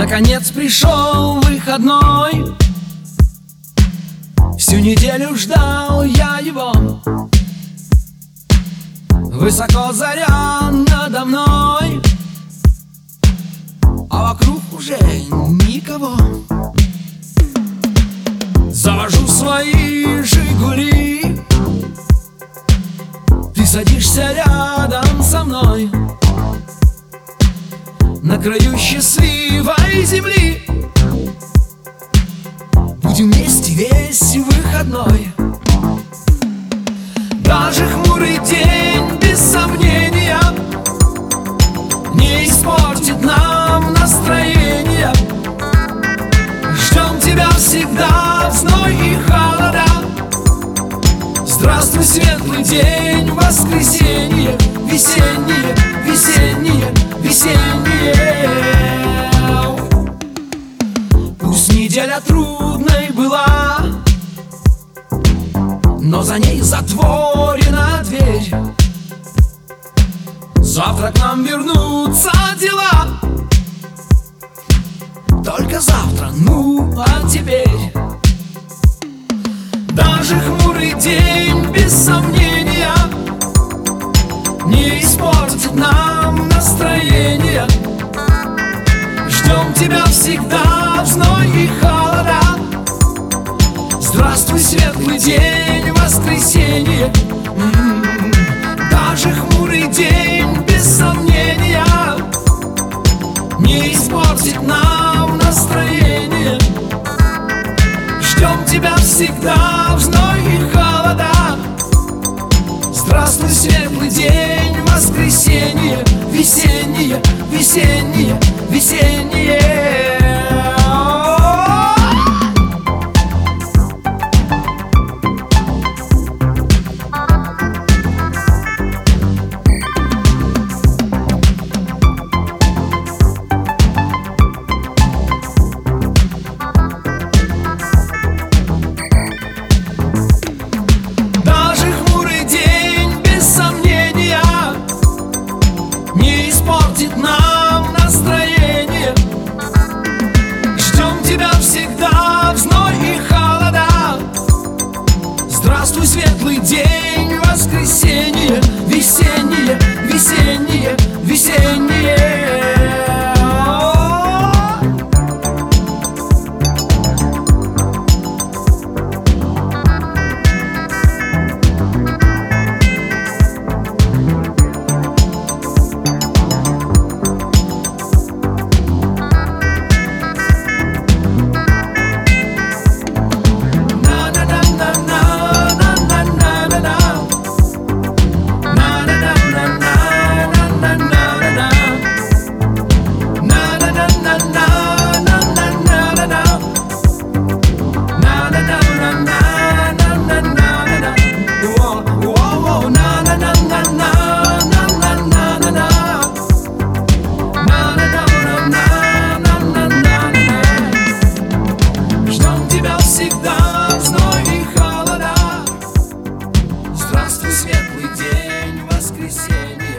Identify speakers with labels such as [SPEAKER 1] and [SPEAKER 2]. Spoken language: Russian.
[SPEAKER 1] Наконец пришел выходной. Всю неделю ждал я его. Высоко заря надо мной, а вокруг уже никого. Завожу свои «Жигули», ты садишься рядом со мной на краю счастливой земли. Будем вместе весь выходной. Даже хмурый день, без сомнения, не испортит нам настроение. Ждем тебя всегда в зной и холода. Здравствуй, светлый день, воскресенье, весеннее, весеннее, весеннее. Пусть неделя трудной была, но за ней затворена дверь. Завтра к нам вернутся дела, только завтра, ну а теперь. Даже хмурый день, без сомнения, не испортит нам настроение. Ждем тебя всегда в зной и холода. Здравствуй, светлый день, воскресенье. Даже хмурый день, без сомнения, не испортит нам настроение. Ждем тебя всегда в зной и холода. Здравствуй, светлый день, воскресенье, весеннее, весеннее, весеннее. Нам настроение. Ждем тебя всегда в зной и холода. Здравствуй, светлый день, воскресенье, весеннее, весеннее, весеннее. Всегда в зной и холода. Здравствуй, светлый день, воскресенье.